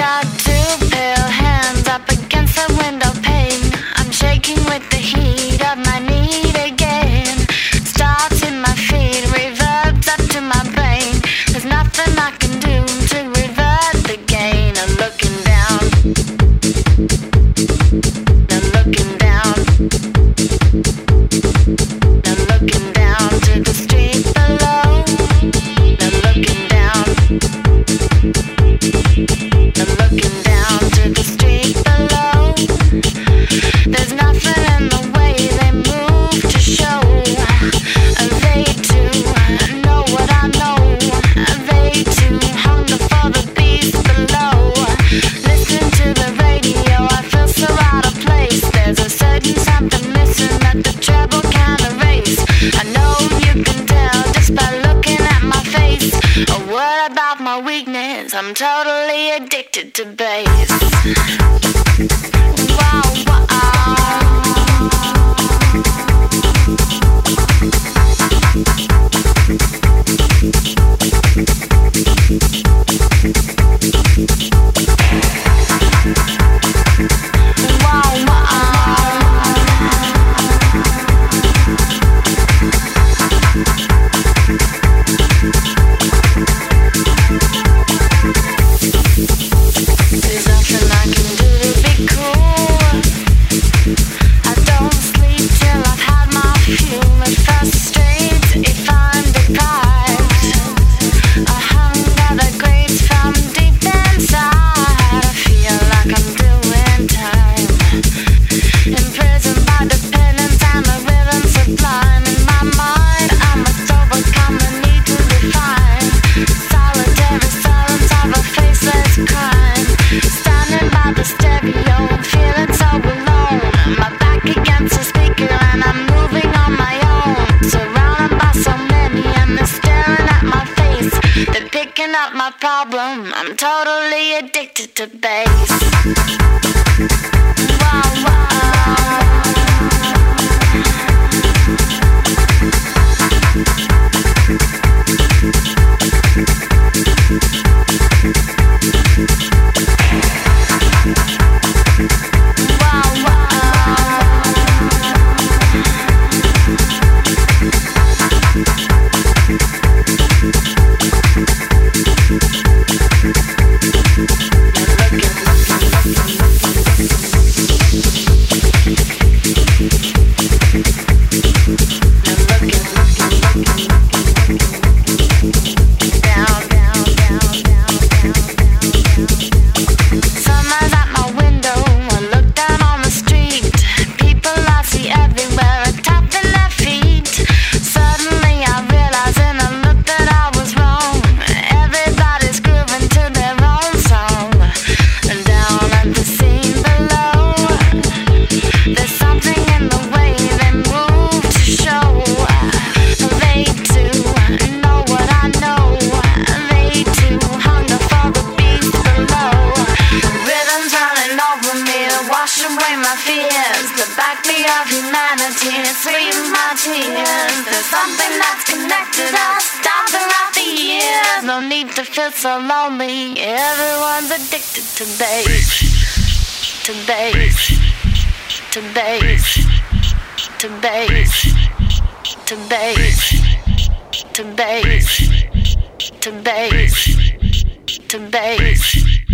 got two pale hands up against the window pane. I'm shaking with the heat of my need again. Starts in my feet, reverbs up to my brain. There's nothing I can do to revert the gain. I'm looking down. I'm looking down. I'm looking down to the street below. I'm looking down. I'm looking down to the street below. There's nothing in the way they move to show. They too know what I know. They too hunger for the beast below. Listen to the radio, I feel so out of place. There's a certain something missing that the treble can't erase. I know you can tell just by looking at my face. What about my weakness? I'm totally addicted to bass. Wow, wow. There's nothing I can do to be cool. I don't sleep till I've had my fuel. It frustrates if I'm deprived. A hunger that grates from deep inside. I feel like I'm doing time. Imprisoned by dependence and the rhythm sublime. In my mind I must overcome the need to define. Solitary silence of a faceless crime. Standing by the stereo, feeling so alone. My back against the speaker and I'm moving on my own. Surrounded by so many and they're staring at my face. They're picking up my problem. I'm totally addicted to bass. Wow, wow. No need to feel so lonely. Everyone's addicted to bass. To bass. To bass. To bass. To bass. To bass. To bass. To bass.